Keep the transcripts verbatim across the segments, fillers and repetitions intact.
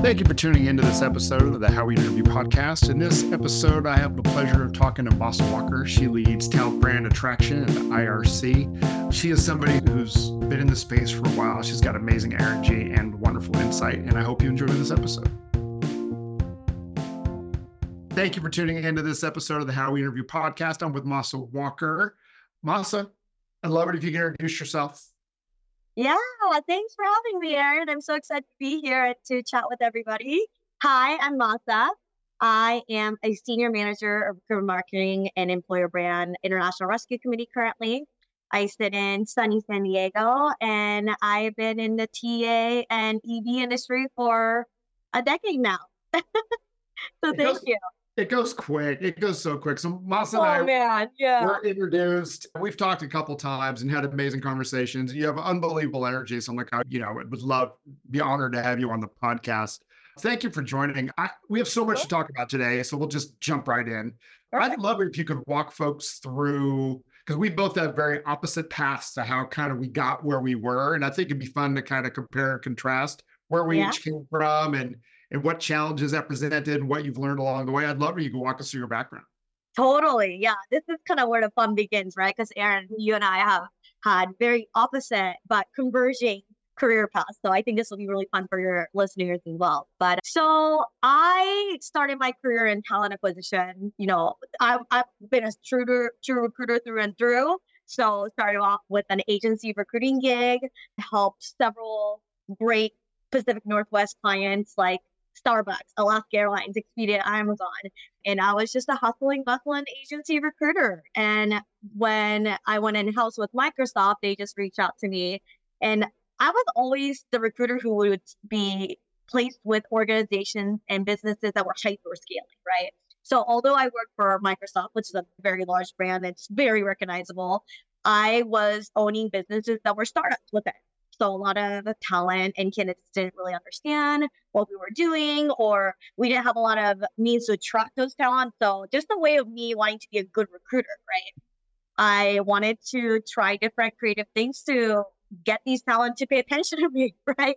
Thank you for tuning into this episode of the How We Interview podcast. In this episode, I have the pleasure of talking to Masa Walker. She leads talent brand attraction at I R C. She is somebody who's been in the space for a while. She's got amazing energy and wonderful insight, and I hope you enjoy this episode. Thank you for tuning into this episode of the How We Interview podcast. I'm with Masa Walker. Masa, I'd love it if you could introduce yourself. Yeah, thanks for having me, Aaron. I'm so excited to be here to chat with everybody. Hi, I'm Masa. I am a senior manager of recruitment marketing and employer brand international rescue committee currently. I sit in sunny San Diego, and I've been in the T A and E D industry for a decade now. So it thank goes, you. It goes quick. It goes so quick. So Masa Oh, and I man. Yeah. were introduced. We've talked a couple times and had amazing conversations. You have unbelievable energy. So I'm like, I, you know, would love, be honored to have you on the podcast. Thank you for joining. I, we have so much to talk about today, so we'll just jump right in. Perfect. I'd love it if you could walk folks through, because we both have very opposite paths to how kind of we got where we were. And I think it'd be fun to kind of compare and contrast where we Yeah. each came from and and what challenges that presented and what you've learned along the way. I'd love if you could walk us through your background. Totally. Yeah. This is kind of where the fun begins, right? Because Aaron, you and I have had very opposite but converging career paths. So I think this will be really fun for your listeners as well. But so I started my career in talent acquisition. You know, I've, I've been a true, true recruiter through and through. So started off with an agency recruiting gig, helped several great Pacific Northwest clients like Starbucks, Alaska Airlines, Expedia, Amazon. And I was just a hustling, bustling agency recruiter. And when I went in-house with Microsoft, they just reached out to me. And I was always the recruiter who would be placed with organizations and businesses that were hyper scaling, right? So although I worked for Microsoft, which is a very large brand, it's very recognizable, I was owning businesses that were startups with it. So a lot of the talent and candidates didn't really understand what we were doing, or we didn't have a lot of means to attract those talents. So just a way of me wanting to be a good recruiter, right? I wanted to try different creative things to get these talent to pay attention to me, right?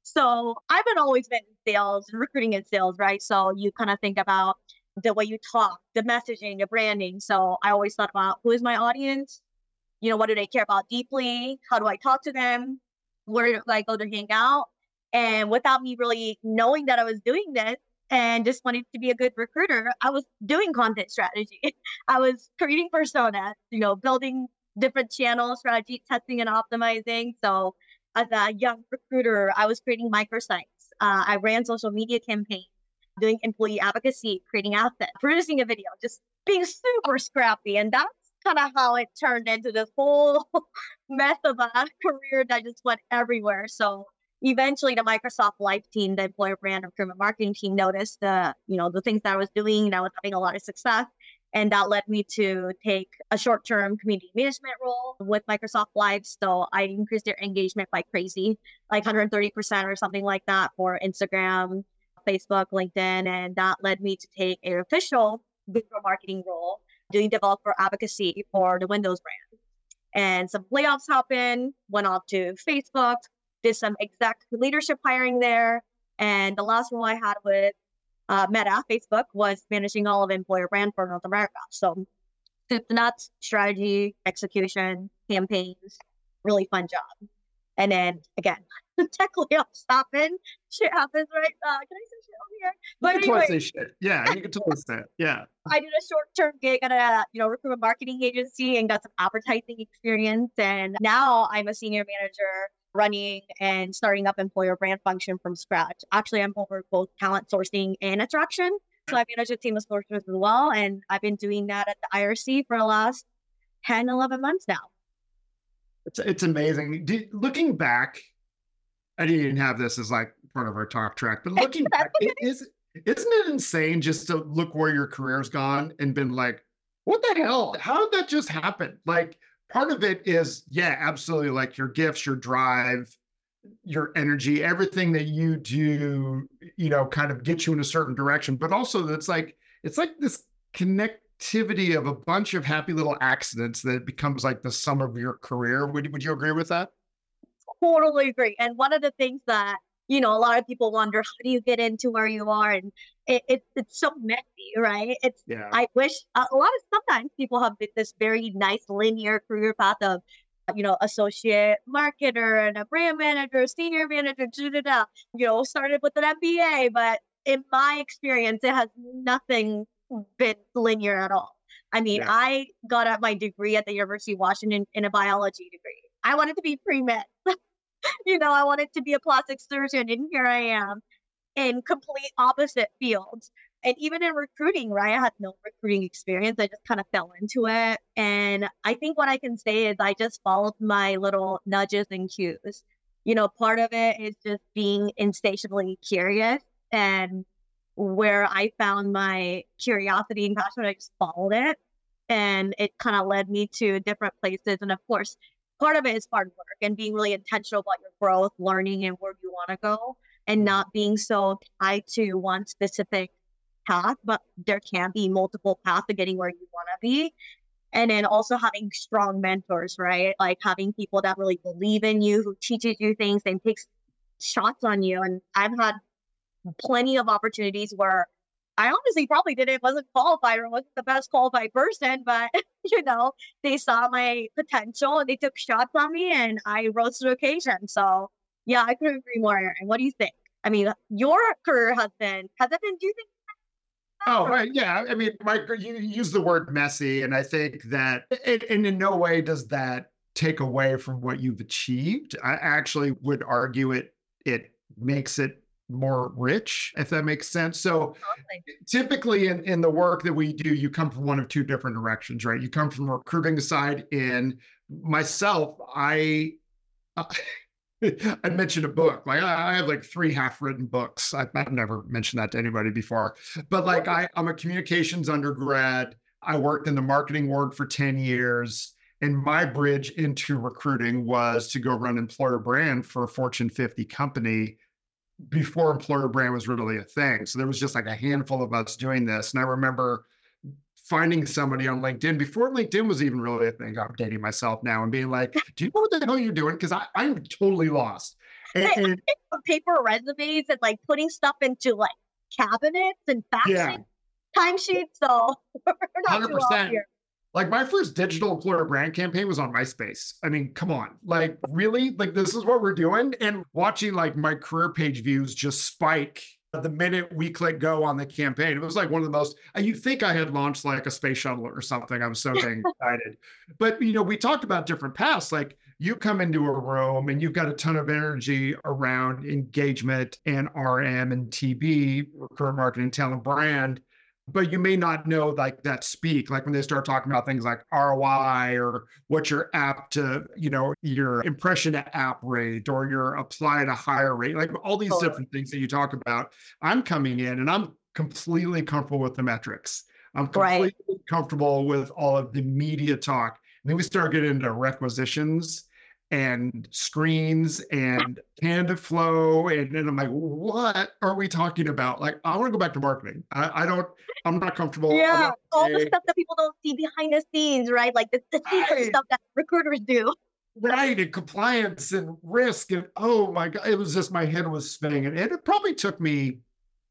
So I've been always been in sales, recruiting and sales, right? So you kind of think about the way you talk, the messaging, the branding. So I always thought about who is my audience? You know, what do they care about deeply? How do I talk to them? Where do I go to hang out? And without me really knowing that I was doing this and just wanting to be a good recruiter, I was doing content strategy. I was creating personas, you know, building different channel strategy, testing and optimizing. So as a young recruiter, I was creating microsites. Uh, I ran social media campaigns, doing employee advocacy, creating assets, producing a video, just being super scrappy. And that's kind of how it turned into this whole mess of a career that just went everywhere. So eventually the Microsoft Life team, the employer brand recruitment marketing team, noticed the, you know, the things that I was doing, and I was having a lot of success. And that led me to take a short-term community management role with Microsoft Live. So I increased their engagement by crazy, like one hundred thirty percent or something like that for Instagram, Facebook, LinkedIn. And that led me to take an official digital marketing role, doing developer advocacy for the Windows brand. And some layoffs happened, went off to Facebook, did some exec leadership hiring there. And the last role I had with uh, Meta, Facebook, was managing all of employer brand for North America. So soup to nuts, strategy, execution, campaigns, really fun job. And then again, tech layoffs happen. Shit happens, right? Uh, can I say shit over here? But you can anyway, totally say shit. Yeah, you can totally say it. Yeah. I did a short-term gig at a, you know, recruitment marketing agency and got some advertising experience. And now I'm a senior manager running and starting up employer brand function from scratch. Actually, I'm over both talent sourcing and attraction. So I manage a team of sourcers as well. And I've been doing that at the I R C for the last ten, eleven months now. It's it's amazing. Do, looking back, I didn't even have this as like part of our talk track, but looking back, it is isn't it insane just to look where your career's gone and been like, what the hell? How did that just happen? Like, part of it is, yeah, absolutely, like your gifts, your drive, your energy, everything that you do, you know, kind of get you in a certain direction. But also it's like, it's like this connectivity of a bunch of happy little accidents that becomes like the sum of your career. Would, would you agree with that? Totally agree. And one of the things that you know, a lot of people wonder, how do you get into where you are? And it, it it's so messy, right? It's, Yeah. I wish a a lot of, sometimes people have this very nice linear career path of, you know, associate marketer and a brand manager, senior manager, da, da, da, you know, started with an M B A. But in my experience, it has nothing been linear at all. I mean, Yeah. I got at my degree at the University of Washington in a biology degree. I wanted to be pre-med. You know, I wanted to be a plastic surgeon, and here I am in complete opposite fields. And even in recruiting, right? I had no recruiting experience. I just kind of fell into it. And I think what I can say is I just followed my little nudges and cues. You know, part of it is just being insatiably curious, and where I found my curiosity and passion, I just followed it. And it kind of led me to different places. And of course, part of it is hard work and being really intentional about your growth, learning, and where you want to go, and not being so tied to one specific path, but there can be multiple paths to getting where you want to be. And then also having strong mentors, right? Like having people that really believe in you, who teaches you things and takes shots on you. And I've had plenty of opportunities where I honestly probably didn't, wasn't qualified or wasn't the best qualified person, but you know, they saw my potential and they took shots on me, and I rose to the occasion. So yeah, I couldn't agree more, Erin. What do you think? I mean, your career has been, has it been, do you think? Oh, Or, right. Yeah. I mean, Mike, you use the word messy, and I think that it, and in no way does that take away from what you've achieved. I actually would argue it, it makes it more rich, if that makes sense. So typically in, in the work that we do, you come from one of two different directions, right? You come from the recruiting side. In myself, I, I mentioned a book. Like I have like three half-written books. I've, I've never mentioned that to anybody before. But like I, I'm a communications undergrad. I worked in the marketing world for ten years. And my bridge into recruiting was to go run employer brand for a Fortune fifty company before employer brand was really a thing. So there was just like a handful of us doing this. And I remember finding somebody on LinkedIn before LinkedIn was even really a thing. I'm dating myself now and being like, do you know what the hell you're doing? Because I'm totally lost. And, and paper resumes and like putting stuff into like cabinets and yeah, faxing timesheets. So we're not too off one hundred percent. here. Like my first digital employer brand campaign was on MySpace. I mean, come on, like really, like this is what we're doing. And watching like my career page views just spike the minute we click go on the campaign. It was like one of the most, you think I had launched like a space shuttle or something. I was so dang excited. But, you know, we talked about different paths. Like you come into a room and you've got a ton of energy around engagement and R M and T B, recruitment marketing, talent brand, but you may not know like that speak, like when they start talking about things like R O I or what your app to, you know, your impression to app rate or your apply to higher rate, like all these Totally. different things that you talk about. I'm coming in and I'm completely comfortable with the metrics. I'm Right. completely comfortable with all of the media talk. And then we start getting into requisitions and screens and candidate flow. And then I'm like, what are we talking about? Like, I want to go back to marketing. I, I don't, I'm not comfortable. I'm Yeah. not All the okay. stuff that people don't see behind the scenes, right? Like the, the secret Right, stuff that recruiters do. right. And compliance and risk. And oh my God, it was just my head was spinning. And it probably took me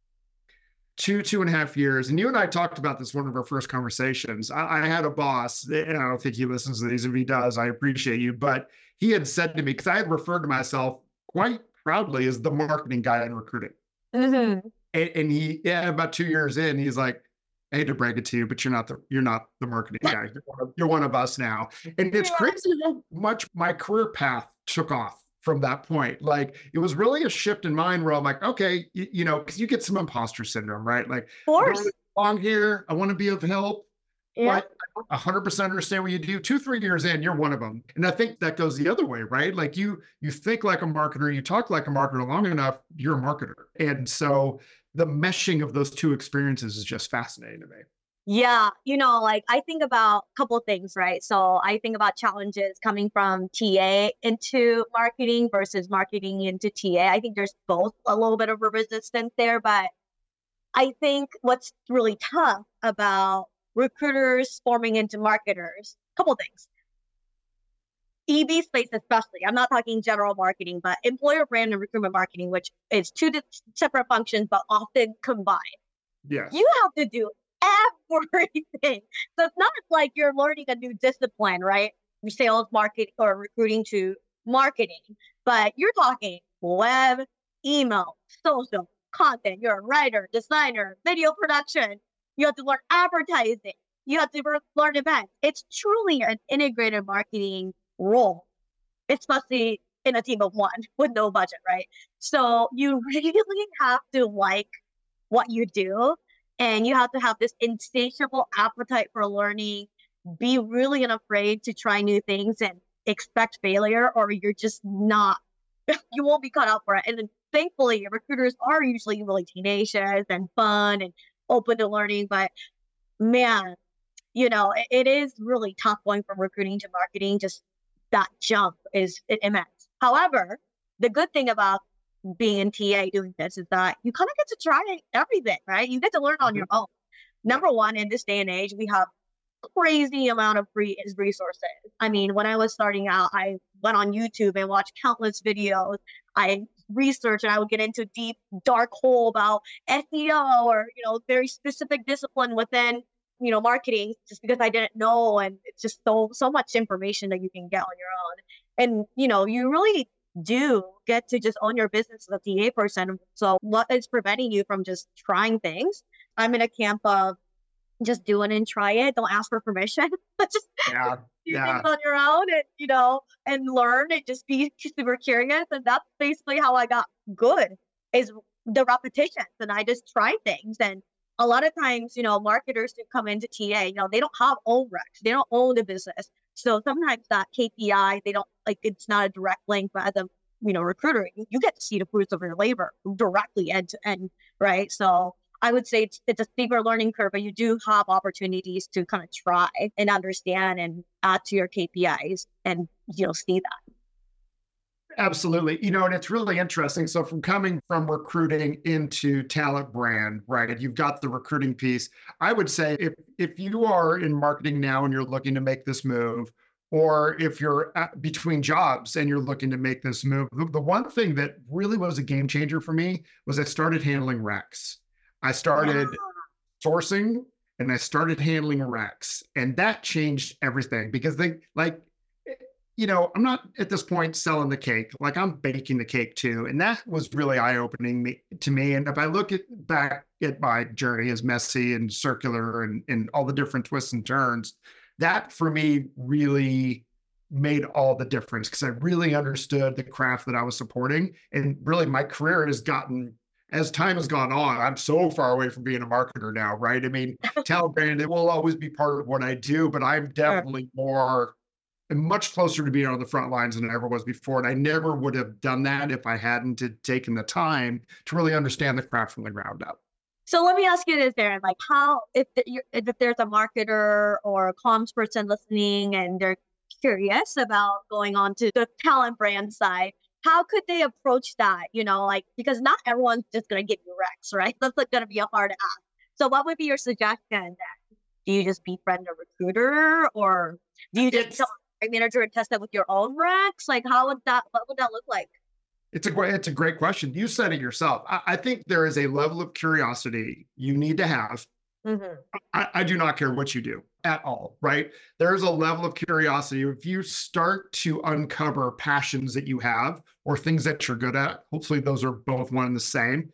two, two and a half years. And you and I talked about this one of our first conversations. I, I had a boss, and I don't think he listens to these. If he does, I appreciate you. But he had said to me, because I had referred to myself quite proudly as the marketing guy in recruiting. Mm-hmm. And, and he, yeah, about two years in, he's like, I hate to break it to you, but you're not the you're not the marketing guy. You're one of, you're one of us now. And it's Yeah. crazy how much my career path took off from that point. Like it was really a shift in mind where I'm like, okay, you, you know, because you get some imposter syndrome, right? Like, Of I don't course. really belong here. I want to be of help. Yeah. But I one hundred percent understand what you do. Two, three years in, you're one of them. And I think that goes the other way, right? Like you, you think like a marketer, you talk like a marketer long enough, you're a marketer. And so the meshing of those two experiences is just fascinating to me. Yeah, you know, like I think about a couple of things, right? So I think about challenges coming from T A into marketing versus marketing into T A. I think there's both a little bit of a resistance there, but I think what's really tough about recruiters forming into marketers, a couple of things. E B space especially. I'm not talking general marketing, but employer brand and recruitment marketing, which is two di- separate functions, but often combined. Yes. You have to do everything. So it's not like you're learning a new discipline, right? Sales, market, or recruiting to marketing, but you're talking web, email, social, content. You're a writer, designer, video production. You have to learn advertising. You have to lear- learn events. It's truly an integrated marketing role, especially in a team of one with no budget, right? So you really have to like what you do, and you have to have this insatiable appetite for learning, be really unafraid to try new things and expect failure, or you're just not, you won't be cut out for it. And then thankfully, recruiters are usually really tenacious and fun and open to learning. But man, you know, it, it is really tough going from recruiting to marketing. Just that jump is immense. However, the good thing about being in T A doing this is that you kind of get to try everything, right? You get to learn on your own. Number one, in this day and age, we have crazy amount of free resources. I mean, when I was starting out, I went on YouTube and watched countless videos. I researched and I would get into deep, dark hole about S E O or, you know, very specific discipline within, you know, marketing, just because I didn't know. And it's just so, so much information that you can get on your own. And, you know, you really do get to just own your business as a T A person. So what is preventing you from just trying things? I'm in a camp of just do it and try it. Don't ask for permission. But just Yeah. do Yeah. things on your own and, you know, and learn and just be super curious. And that's basically how I got good, is the repetitions. And I just try things. And a lot of times, you know, marketers who come into T A, you know, they don't have own recs. They don't own the business. So sometimes that K P I, they don't, like, it's not a direct link, but as a, you know, recruiter, you, you get to see the fruits of your labor directly end to end, right? So I would say it's, it's a steeper learning curve, but you do have opportunities to kind of try and understand and add to your K P Is and, you know, see that. Absolutely. You know, and it's really interesting. So from coming from recruiting into talent brand, right? And you've got the recruiting piece. I would say if if you are in marketing now and you're looking to make this move, or if you're at, between jobs and you're looking to make this move, the, the one thing that really was a game changer for me was I started handling recs. I Yeah. started sourcing and I started handling recs, and that changed everything because they like, you know, I'm not at this point selling the cake, like I'm baking the cake too. And that was really eye-opening me, to me. And if I look at back at my journey as messy and circular and, and all the different twists and turns, that for me really made all the difference because I really understood the craft that I was supporting. And really my career has gotten, as time has gone on, I'm so far away from being a marketer now, right? I mean, talent brand, it will always be part of what I do, but I'm Sure. definitely more and much closer to being on the front lines than I ever was before. And I never would have done that if I hadn't had taken the time to really understand the craft from the ground up. So let me ask you this, Darren, like how, if, the, you're, if there's a marketer or a comms person listening and they're curious about going on to the talent brand side, how could they approach that? You know, like, because not everyone's just going to give you recs, right? That's like going to be a hard ask. So what would be your suggestion then? Do you just befriend a recruiter, or do you just It's tell a manager and test it with your own recs? Like, how would that, what would that look like? it's a great it's a great question. You said it yourself. I, I think there is a level of curiosity you need to have. Mm-hmm. I, I do not care what you do at all, right? There's a level of curiosity. If you start to uncover passions that you have or things that you're good at, hopefully those are both one and the same,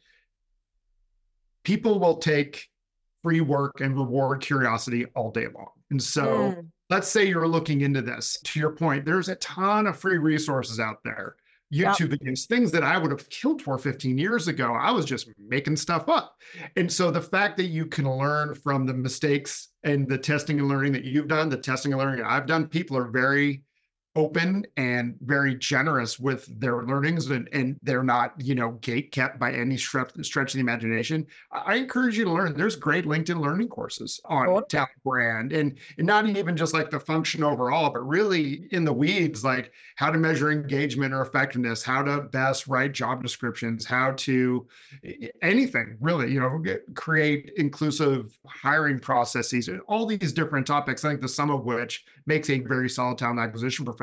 people will take free work and reward curiosity all day long. And so Mm. let's say you're looking into this. To your point, there's a ton of free resources out there. Yep. YouTube videos, things that I would have killed for fifteen years ago. I was just making stuff up. And so the fact that you can learn from the mistakes and the testing and learning that you've done, the testing and learning that I've done, people are very open and very generous with their learnings, and, and they're not, you know, gate kept by any stretch, stretch of the imagination. I I encourage you to learn. There's great LinkedIn learning courses on Cool. talent brand, and, and not even just like the function overall, but really in the weeds, like how to measure engagement or effectiveness, how to best write job descriptions, how to anything really, you know, get, create inclusive hiring processes, and all these different topics. I think the sum of which makes a very solid talent acquisition professional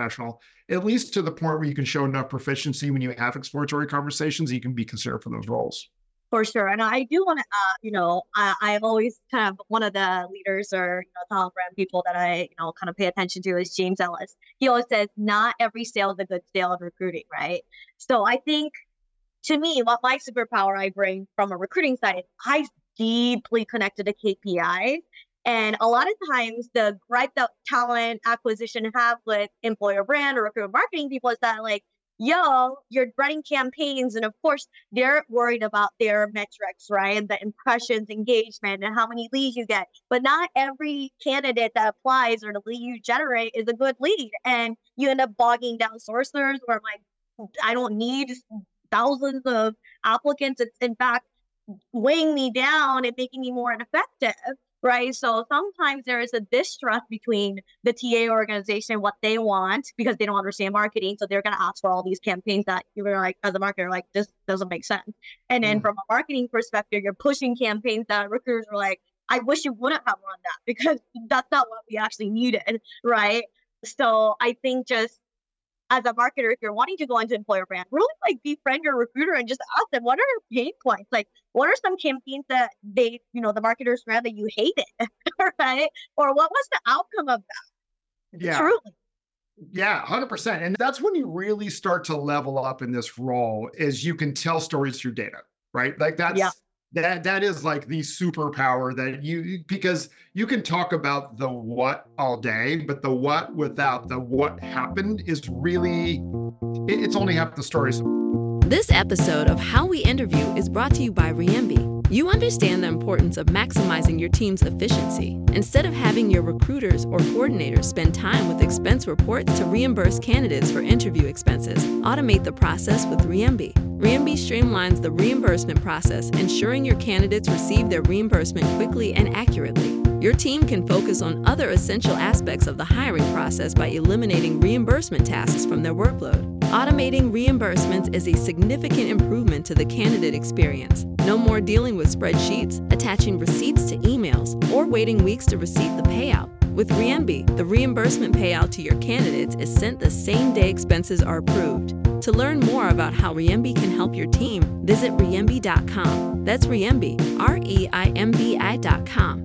professional, at least to the point where you can show enough proficiency when you have exploratory conversations, you can be considered for those roles. For sure. And I do want to, uh, you know, I, I'm always kind of one of the leaders or, you know, talent brand people that I, you know, kind of pay attention to is James Ellis. He always says, not every sale is a good sale in recruiting, right? So I think to me, what my superpower I bring from a recruiting side is I deeply connected to K P Is. And a lot of times the gripe that talent acquisition have with employer brand or recruitment marketing people is that like, yo, you're running campaigns. And of course, they're worried about their metrics, right? And the impressions, engagement, and how many leads you get. But not every candidate that applies or the lead you generate is a good lead. And you end up bogging down sourcers where like, I don't need thousands of applicants. It's in fact weighing me down and making me more ineffective. Right. So sometimes there is a distrust between the T A organization, what they want, because they don't understand marketing. So they're going to ask for all these campaigns that you're like, as a marketer, like, this doesn't make sense. And then mm. from a marketing perspective, you're pushing campaigns that recruiters are like, I wish you wouldn't have run that because that's not what we actually needed. Right. So I think just as a marketer, if you're wanting to go into employer brand, really like befriend your recruiter and just ask them, what are their pain points? Like, what are some campaigns that they, you know, the marketers ran that you hated, right? Or what was the outcome of that? Yeah. Truly. Yeah, one hundred percent. And that's when you really start to level up in this role is you can tell stories through data, right? Like that's, yeah. That that is like the superpower that you, because you can talk about the what all day, but the what without the what happened is really, it, it's only half the story. This episode of How We Interview is brought to you by Riembi. You understand the importance of maximizing your team's efficiency. Instead of having your recruiters or coordinators spend time with expense reports to reimburse candidates for interview expenses, automate the process with Riembi. Riembi streamlines the reimbursement process, ensuring your candidates receive their reimbursement quickly and accurately. Your team can focus on other essential aspects of the hiring process by eliminating reimbursement tasks from their workload. Automating reimbursements is a significant improvement to the candidate experience. No more dealing with spreadsheets, attaching receipts to emails, or waiting weeks to receive the payout. With Riembi, the reimbursement payout to your candidates is sent the same day expenses are approved. To learn more about how Riembi can help your team, visit riembi dot com. That's Riembi, R E I M B I dot com.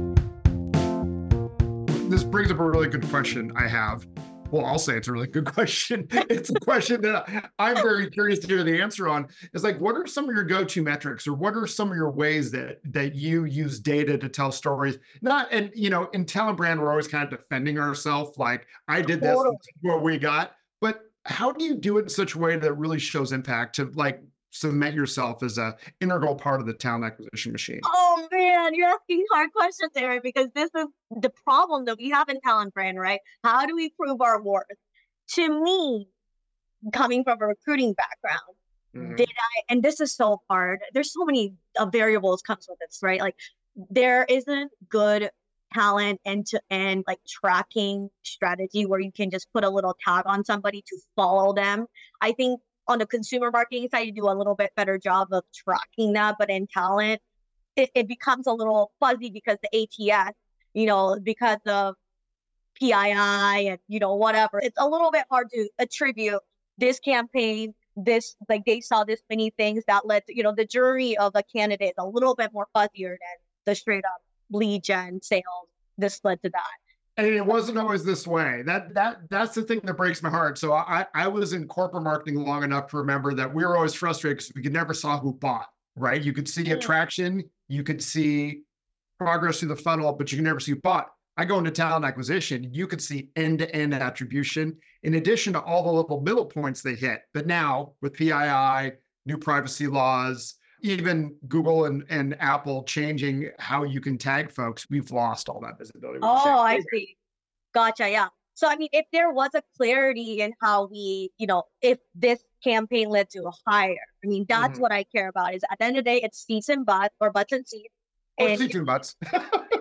This brings up a really good question I have. Well, I'll say it's a really good question. It's a question that I'm very curious to hear the answer on. Is like, what are some of your go-to metrics, or what are some of your ways that that you use data to tell stories? Not, and you know, in talent brand, we're always kind of defending ourselves, like I did this, this is what we got. But how do you do it in such a way that really shows impact to like cement yourself as a integral part of the talent acquisition machine? Oh man, you're asking hard questions, Aaron, because this is the problem that we have in talent brand, right? How do we prove our worth? To me, coming from a recruiting background, mm-hmm. did I, and this is so hard. There's so many uh, variables comes with this, right? Like there isn't good talent end-to-end like tracking strategy where you can just put a little tag on somebody to follow them. I think on the consumer marketing side, you do a little bit better job of tracking that. But in talent, it, it becomes a little fuzzy because the A T S, you know, because of P I I and, you know, whatever. It's a little bit hard to attribute this campaign, this, like they saw this many things that led to, you know, the jury of a candidate is a little bit more fuzzier than the straight up lead gen sales. This led to that. And it wasn't always this way. That that that's the thing that breaks my heart. So I I was in corporate marketing long enough to remember that we were always frustrated because we could never saw who bought, right? You could see attraction, you could see progress through the funnel, but you can never see who bought. I go into talent acquisition, you could see end-to-end attribution in addition to all the little middle points they hit. But now with P I I, new privacy laws, even Google and, and Apple changing how you can tag folks, we've lost all that visibility. Oh, I see. Gotcha. Yeah. So, I mean, if there was a clarity in how we, you know, if this campaign led to a hire, I mean, that's mm-hmm. what I care about is at the end of the day, it's seats and butts or butts and seats. Or and seats and butts. Here's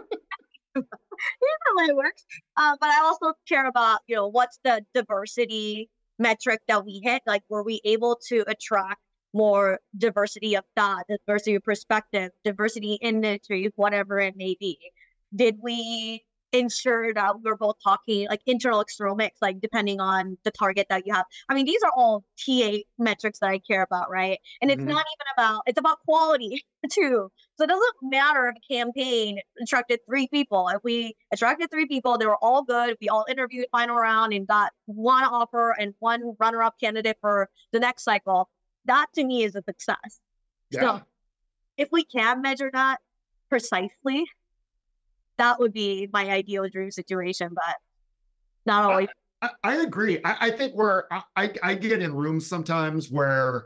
how it works. Uh, but I also care about, you know, what's the diversity metric that we hit? Like, were we able to attract more diversity of thought, diversity of perspective, diversity in industries, whatever it may be? Did we ensure that we're both talking like internal, external mix, like depending on the target that you have. I mean, these are all T A metrics that I care about, right? And it's Mhm. not even about, it's about quality too. So it doesn't matter if a campaign attracted three people. If we attracted three people, they were all good. We all interviewed final round and got one offer and one runner-up candidate for the next cycle. That to me is a success. Yeah. So if we can measure that precisely, that would be my ideal dream situation, but not always. I, I agree. I, I think where I, I, I get in rooms sometimes where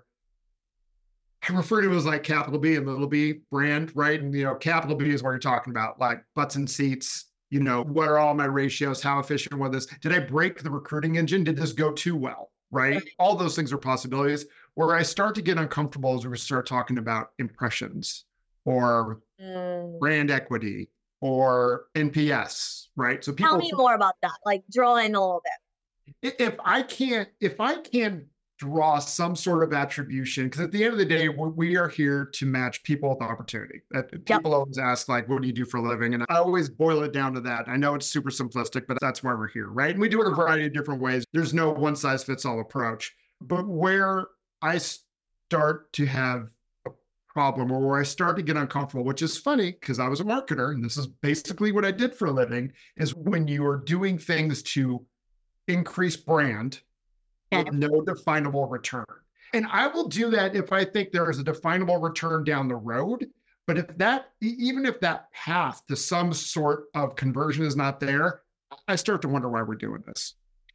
I refer to it as like capital B and little b brand, right? And, you know, capital B is what you're talking about, like butts and seats, you know, what are all my ratios? How efficient was this? Did I break the recruiting engine? Did this go too well? Right? All those things are possibilities. Where I start to get uncomfortable is when we start talking about impressions or Mm. brand equity or N P S, right? So people Tell me more about that. Like draw in a little bit. if I can't, if I can draw some sort of attribution, because at the end of the day, we we are here to match people with opportunity. That people always ask, like, what do you do for a living? And I always boil it down to that. I know it's super simplistic, but that's why we're here, right? And we do it a variety of different ways. There's no one size fits all approach. But where I start to have a problem or where I start to get uncomfortable, which is funny because I was a marketer and this is basically what I did for a living, is when you are doing things to increase brand with no definable return. And I will do that if I think there is a definable return down the road. But if that, even if that path to some sort of conversion is not there, I start to wonder why we're doing this.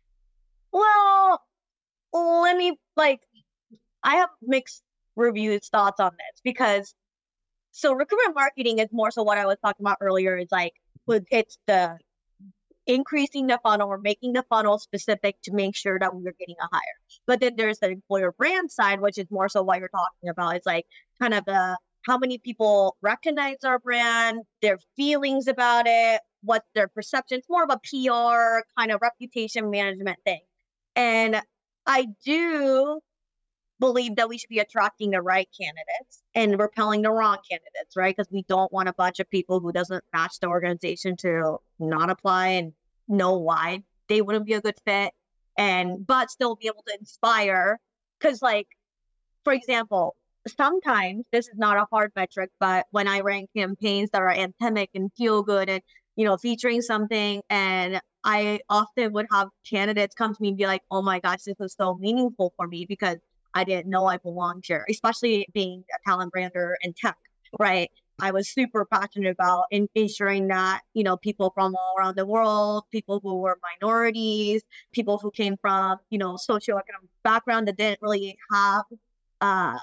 Well, let me like, I have mixed reviews, thoughts on this because so recruitment marketing is more so what I was talking about earlier. Is like, it's the increasing the funnel or making the funnel specific to make sure that we're getting a hire. But then there's the employer brand side, which is more so what you're talking about. It's like kind of the how many people recognize our brand, their feelings about it, what's their perception. It's more of a P R kind of reputation management thing. And I do believe that we should be attracting the right candidates and repelling the wrong candidates, right? Because we don't want a bunch of people who doesn't match the organization to not apply and know why they wouldn't be a good fit, and but still be able to inspire. Because, like, for example, sometimes this is not a hard metric, but when I ran campaigns that are anthemic and feel good and, you know, featuring something, and I often would have candidates come to me and be like, oh my gosh, this was so meaningful for me because I didn't know I belonged here, especially being a talent brander in tech, right? I was super passionate about in, ensuring that, you know, people from all around the world, people who were minorities, people who came from, you know, socioeconomic background that didn't really have, uh,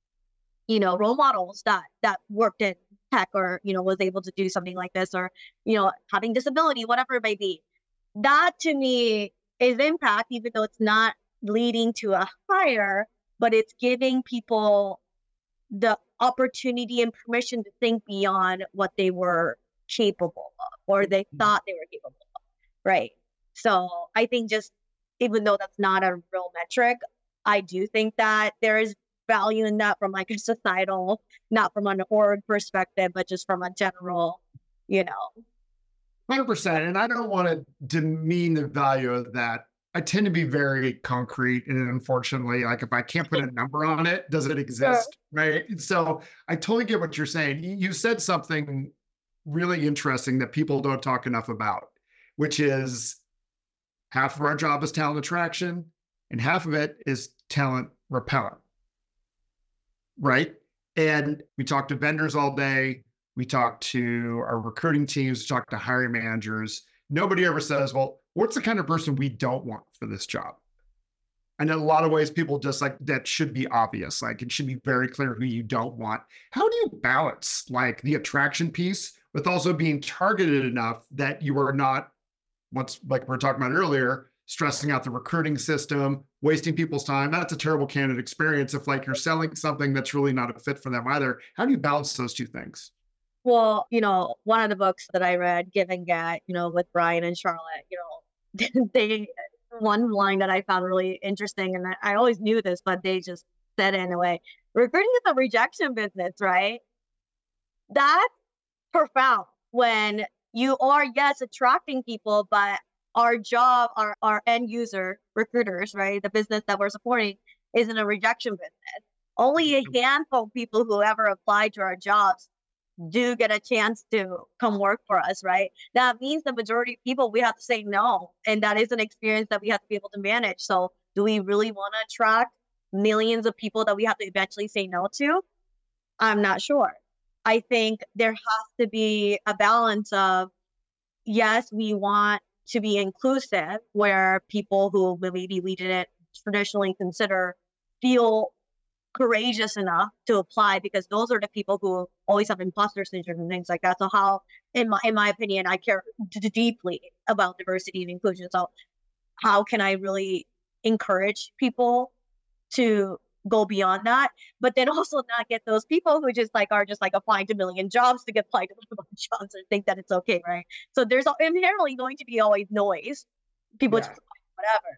you know, role models that, that worked in tech or, you know, was able to do something like this or, you know, having disability, whatever it may be. That to me is impact, even though it's not leading to a hire, but it's giving people the opportunity and permission to think beyond what they were capable of or they thought they were capable of, right? So I think just, even though that's not a real metric, I do think that there is value in that from like a societal, not from an org perspective, but just from a general, you know. one hundred percent. And I don't want to demean the value of that. I tend to be very concrete, and unfortunately, like if I can't put a number on it, does it exist? Sure. Right. So I totally get what you're saying. You said something really interesting that people don't talk enough about, which is half of our job is talent attraction and half of it is talent repellent. Right. And we talk to vendors all day. We talk to our recruiting teams, we talk to hiring managers. Nobody ever says, well, what's the kind of person we don't want for this job? And in a lot of ways, people just like, that should be obvious. Like it should be very clear who you don't want. How do you balance like the attraction piece with also being targeted enough that you are not, what's like we were talking about earlier, stressing out the recruiting system, wasting people's time? That's a terrible candidate experience if like you're selling something that's really not a fit for them either. How do you balance those two things? Well, you know, one of the books that I read, Give and Get, you know, with Brian and Charlotte, you know, they, one line that I found really interesting, and I, I always knew this, but they just said it in a way, recruiting is a rejection business, right? That's profound when you are, yes, attracting people, but our job, our, our end user recruiters, right? The business that we're supporting isn't a rejection business. Only a handful of people who ever apply to our jobs do get a chance to come work for us, right? That means the majority of people, we have to say no. And that is an experience that we have to be able to manage. So do we really want to attract millions of people that we have to eventually say no to? I'm not sure. I think there has to be a balance of, yes, we want to be inclusive where people who maybe we didn't traditionally consider feel courageous enough to apply, because those are the people who always have imposter syndrome and things like that. So how, in my in my opinion, I care d- deeply about diversity and inclusion. So how can I really encourage people to go beyond that, but then also not get those people who just like are just like applying to a million jobs to get applied to a million jobs and think that it's okay, right? So there's inherently going to be always noise. People Yeah. just whatever.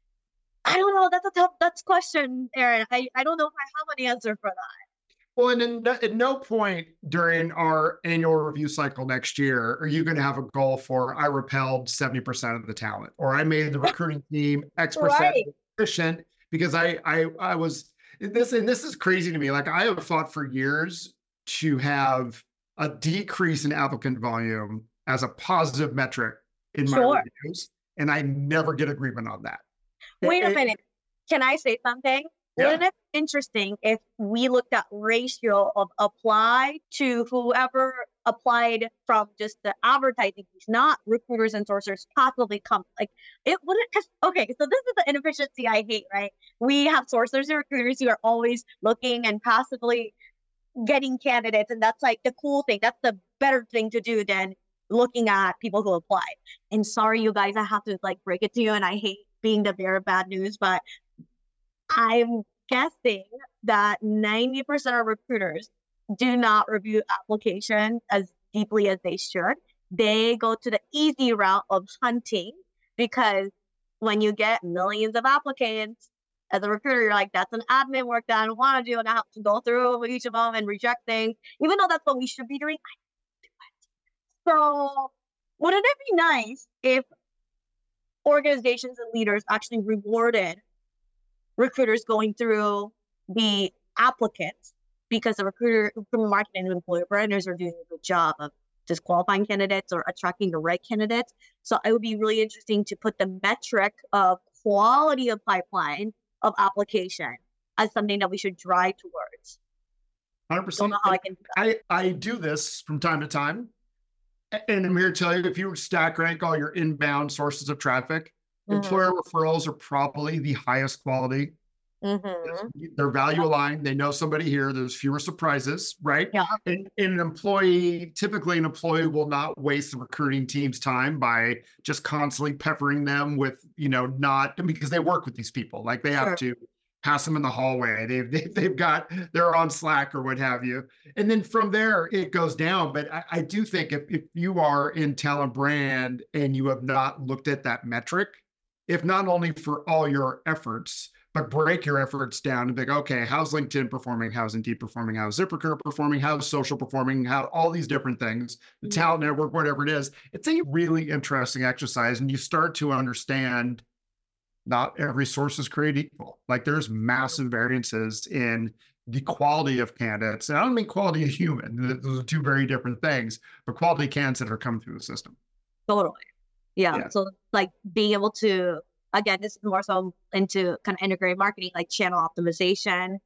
I don't know. That's a tough that's question, Aaron. I, I don't know if I have an answer for that. Well, and in, no- at no point during our annual review cycle next year are you going to have a goal for I repelled seventy percent of the talent, or I made the recruiting team X percent Right. efficient because I I I was this and this is crazy to me. Like I have fought for years to have a decrease in applicant volume as a positive metric in my Sure. reviews, and I never get agreement on that. Wait a It- minute. Can I say something? Yeah. Wouldn't it be interesting if we looked at ratio of apply to whoever applied from just the advertising piece, not recruiters and sourcers possibly come like it wouldn't because okay, so this is the inefficiency I hate, right? We have sourcers and recruiters who are always looking and passively getting candidates, and that's like the cool thing. That's the better thing to do than looking at people who apply. And sorry, you guys, I have to like break it to you, and I hate being the bearer of bad news, but I'm guessing that ninety percent of recruiters do not review applications as deeply as they should. They go to the easy route of hunting because when you get millions of applicants, as a recruiter, you're like, that's an admin work that I don't want to do, and I have to go through each of them and reject things, even though that's what we should be doing. I don't do it. So wouldn't it be nice if organizations and leaders actually rewarded recruiters going through the applicants, because the recruiter from marketing and employer branders are doing a good job of disqualifying candidates or attracting the right candidates. So it would be really interesting to put the metric of quality of pipeline of application as something that we should drive towards. one hundred Don't percent. know how I can do that. I, I do this from time to time. A- And I'm here to tell you, if you stack rank all your inbound sources of traffic, Mhm. employer referrals are probably the highest quality. Mhm. They're value aligned. They know somebody here. There's fewer surprises, right? Yeah. And, and an employee, typically an employee will not waste the recruiting team's time by just constantly peppering them with, you know, not because they work with these people. Like they have Sure. to pass them in the hallway. They've, they, they've got, they're on Slack or what have you. And then from there, it goes down. But I, I do think if, if you are in talent brand and you have not looked at that metric, if not only for all your efforts, but break your efforts down and be like, okay, how's LinkedIn performing? How's Indeed performing? How's ZipRecruiter performing? How's social performing? How all these different things, the Mhm. talent network, whatever it is. It's a really interesting exercise. And you start to understand not every source is created equal. Like there's massive variances in the quality of candidates. And I don't mean quality of human. Those are two very different things, but quality candidates that are coming through the system. Totally. Yeah. Yeah. So like being able to, again, this is more so into kind of integrated marketing, like channel optimization,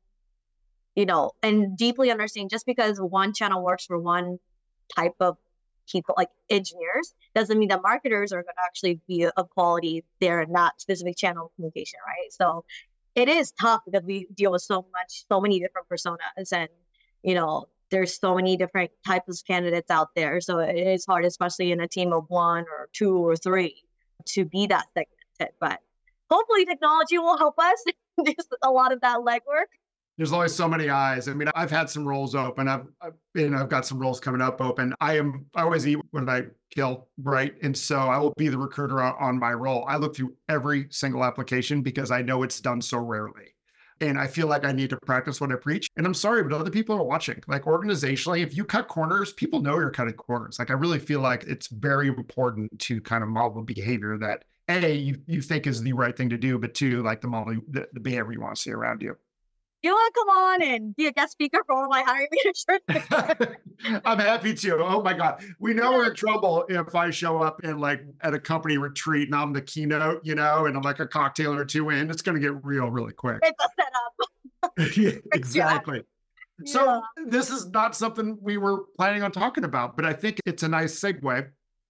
you know, and deeply understanding just because one channel works for one type of people, like engineers, doesn't mean that marketers are going to actually be of quality there and not specific channel communication, right? So it is tough because we deal with so much, so many different personas, and, you know, there's so many different types of candidates out there. So it is hard, especially in a team of one or two or three, to be that segmented. But hopefully technology will help us do a lot of that legwork. There's always so many eyes. I mean, I've had some roles open. I've, I've been, I've got some roles coming up open. I am, I always eat when I kill, right? And so I will be the recruiter on, on my role. I look through every single application because I know it's done so rarely. And I feel like I need to practice what I preach. And I'm sorry, but other people are watching. Like organizationally, if you cut corners, people know you're cutting corners. Like I really feel like it's very important to kind of model behavior that A, you, you think is the right thing to do, but two, like the model, the, the behavior you want to see around you. You want to come on and be a guest speaker for my hiring manager? I'm happy to. Oh my God. We know we're in trouble if I show up in like at a company retreat and I'm the keynote, you know, and I'm like a cocktail or two in. It's going to get real really quick. It's a setup. Yeah, exactly. Yeah. So this is not something we were planning on talking about, but I think it's a nice segue.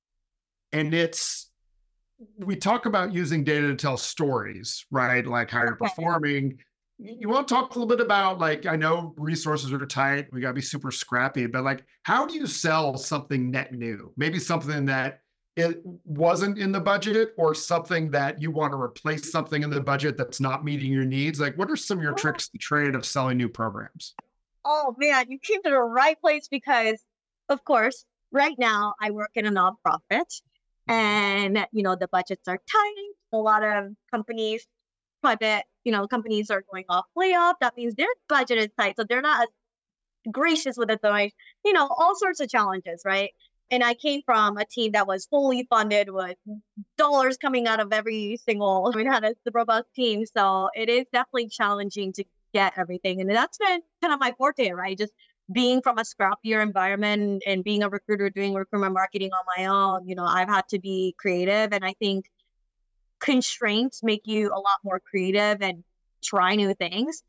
And it's, we talk about using data to tell stories, right? Like how you're Okay. performing. You want to talk a little bit about, like, I know resources are tight. We got to be super scrappy, but like, how do you sell something net new? Maybe something that it wasn't in the budget or something that you want to replace something in the budget that's not meeting your needs. Like, what are some of your tricks to trade of selling new programs? Oh man, you came to the right place because, of course, right now I work in a nonprofit and, you know, the budgets are tight. A lot of companies, private, you know, companies are going off layoff. That means their budget is tight. So they're not as gracious with it. So I, you know, all sorts of challenges, right? And I came from a team that was fully funded with dollars coming out of every single, I mean, had a robust team. So it is definitely challenging to get everything. And that's been kind of my forte, right? Just being from a scrappier environment and being a recruiter doing recruitment marketing on my own, you know, I've had to be creative. And I think constraints make you a lot more creative and try new things.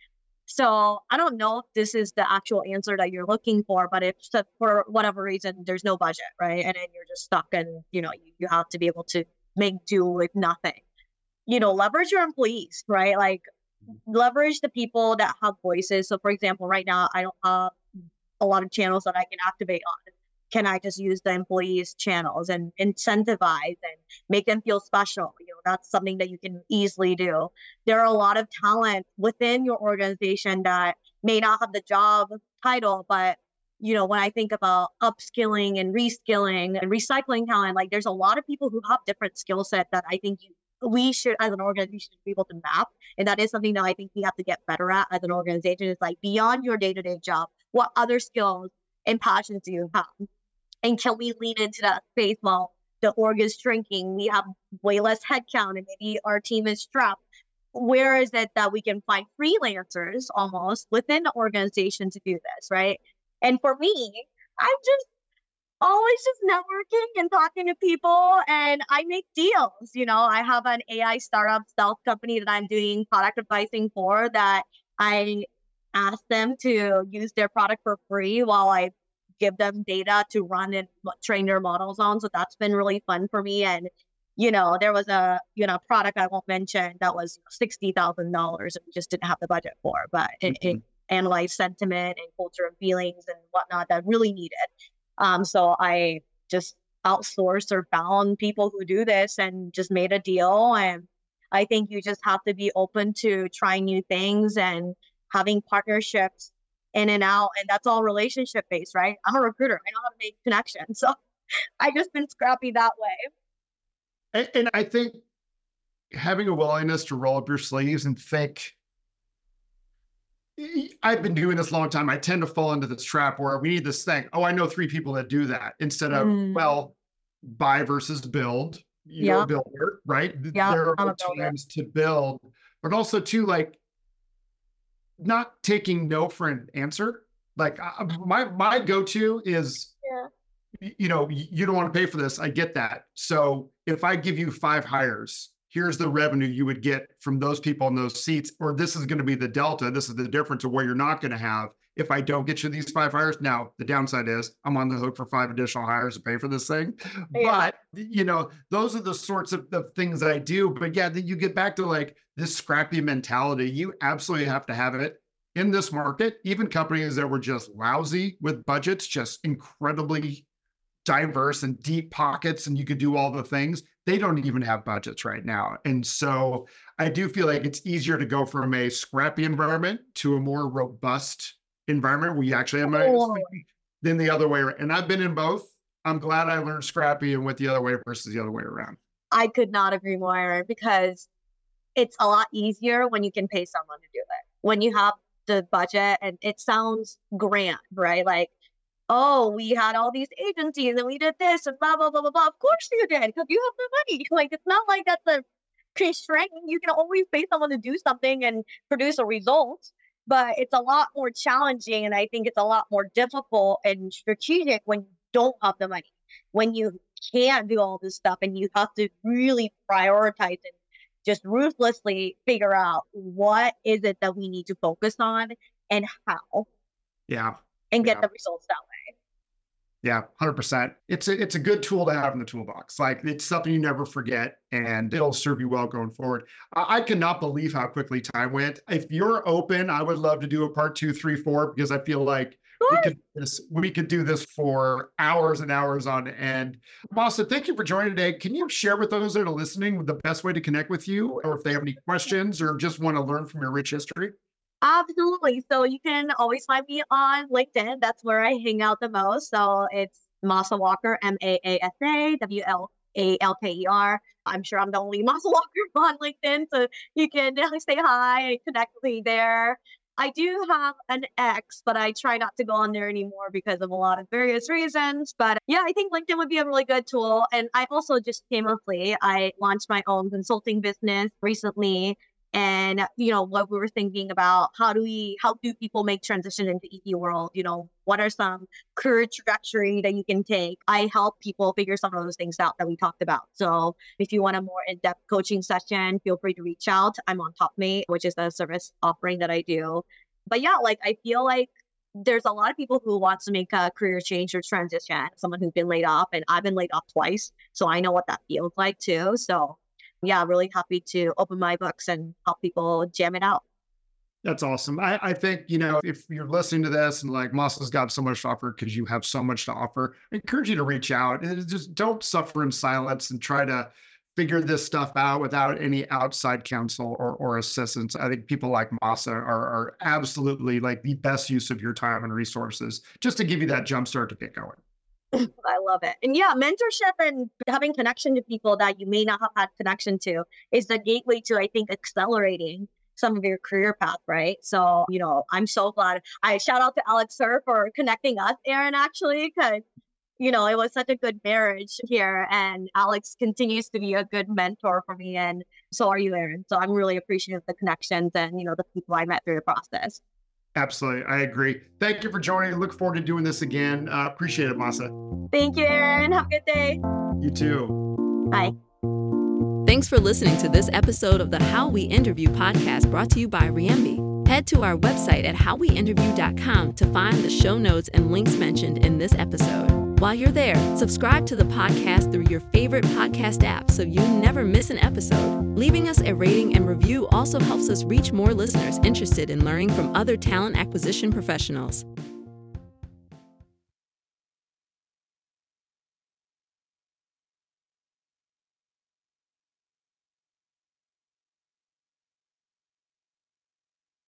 So I don't know if this is the actual answer that you're looking for, but if so, for whatever reason, there's no budget, right? And then you're just stuck and, you know, you, you have to be able to make do with nothing. You know, leverage your employees, right? Like leverage the people that have voices. So for example, right now, I don't have a lot of channels that I can activate on. Can I just use the employees' channels and incentivize and make them feel special? You know, that's something that you can easily do. There are a lot of talent within your organization that may not have the job title, but you know, when I think about upskilling and reskilling and recycling talent, like there's a lot of people who have different skill set that I think you, we should, as an organization, be able to map. And that is something that I think we have to get better at as an organization. Is like beyond your day-to-day job, what other skills and passions do you have? And can we lean into that space while the org is shrinking? We have way less headcount and maybe our team is strapped. Where is it that we can find freelancers almost within the organization to do this, right? And for me, I'm just always just networking and talking to people and I make deals. You know, I have an A I startup stealth company that I'm doing product advising for that I ask them to use their product for free while I give them data to run and train their models on. So that's been really fun for me. And, you know, there was a, you know, product I won't mention that was sixty thousand dollars and we just didn't have the budget for, but it, mm-hmm. it analyzed sentiment and culture and feelings and whatnot that really needed. Um, so I just outsourced or found people who do this and just made a deal. And I think you just have to be open to trying new things and having partnerships in and out. And that's all relationship based, right? I'm a recruiter. I know how to make connections. So I just been scrappy that way. And, and I think having a willingness to roll up your sleeves and think, I've been doing this a long time. I tend to fall into this trap where we need this thing. Oh, I know three people that do that instead of, mm. well, buy versus build. You're yeah. a builder, right? Yeah, there I'm are times to build, but also too, like, not taking no for an answer. Like uh, my, my go-to is, yeah. you know, you don't want to pay for this. I get that. So if I give you five hires, here's the revenue you would get from those people in those seats, or this is going to be the delta. This is the difference of where you're not going to have if I don't get you these five hires. Now, the downside is I'm on the hook for five additional hires to pay for this thing. Yeah. But, you know, those are the sorts of, of things that I do. But yeah, then you get back to like this scrappy mentality. You absolutely have to have it in this market. Even companies that were just lousy with budgets, just incredibly diverse and deep pockets, and you could do all the things. They don't even have budgets right now. And so I do feel like it's easier to go from a scrappy environment to a more robust environment where you actually have money oh. than the other way. And I've been in both. I'm glad I learned scrappy and went the other way versus the other way around. I could not agree more, because it's a lot easier when you can pay someone to do it. when you have the budget and it sounds grand, right? Like, oh, we had all these agencies and we did this and blah, blah, blah, blah, blah. Of course you did, because you have the money. Like, it's not like that's a constraint. You can always pay someone to do something and produce a result, but it's a lot more challenging. And I think it's a lot more difficult and strategic when you don't have the money, when you can't do all this stuff and you have to really prioritize and just ruthlessly figure out what is it that we need to focus on and how. Yeah. And get yeah. the results that way. Yeah, one hundred percent. It's a, it's a good tool to have in the toolbox. Like, it's something you never forget, and it'll serve you well going forward. I, I cannot believe how quickly time went. If you're open, I would love to do a part two, three, four, because I feel like we could, this, we could do this for hours and hours on end. Masa, thank you for joining today. Can you share with those that are listening the best way to connect with you, or if they have any questions or just want to learn from your rich history? Absolutely. So you can always find me on LinkedIn. That's where I hang out the most. So it's Masa Walker, M A A S A W L A L K E R. I'm sure I'm the only Masa Walker on LinkedIn. So you can definitely say hi and connect with me there. I do have an X, but I try not to go on there anymore because of a lot of various reasons. But yeah, I think LinkedIn would be a really good tool. And I also just shamelessly, I launched my own consulting business recently. And, you know, what we were thinking about, how do we, how do people make transition into E P world? You know, what are some career trajectory that you can take? I help people figure some of those things out that we talked about. So if you want a more in-depth coaching session, feel free to reach out. I'm on TopMate, which is a service offering that I do. But yeah, like, I feel like there's a lot of people who want to make a career change or transition, someone who's been laid off, and I've been laid off twice. So I know what that feels like too. So yeah, really happy to open my books and help people jam it out. That's awesome. I, I think, you know, if you're listening to this and like, Masa's got so much to offer because you have so much to offer, I encourage you to reach out and just don't suffer in silence and try to figure this stuff out without any outside counsel or, or assistance. I think people like Masa are, are absolutely like the best use of your time and resources just to give you that jump start to get going. I love it. And yeah, mentorship and having connection to people that you may not have had connection to is the gateway to, I think, accelerating some of your career path, right? So, you know, I'm so glad. I shout out to Alex Sir for connecting us, Aaron, actually, because, you know, it was such a good marriage here. And Alex continues to be a good mentor for me. And so are you, Aaron. So I'm really appreciative of the connections and, you know, the people I met through the process. Absolutely. I agree. Thank you for joining. Look forward to doing this again. Uh, appreciate it, Masa. Thank you, Aaron. Have a good day. You too. Bye. Thanks for listening to this episode of the How We Interview podcast brought to you by Riembi. Head to our website at how we interview dot com to find the show notes and links mentioned in this episode. While you're there, subscribe to the podcast through your favorite podcast app so you never miss an episode. Leaving us a rating and review also helps us reach more listeners interested in learning from other talent acquisition professionals.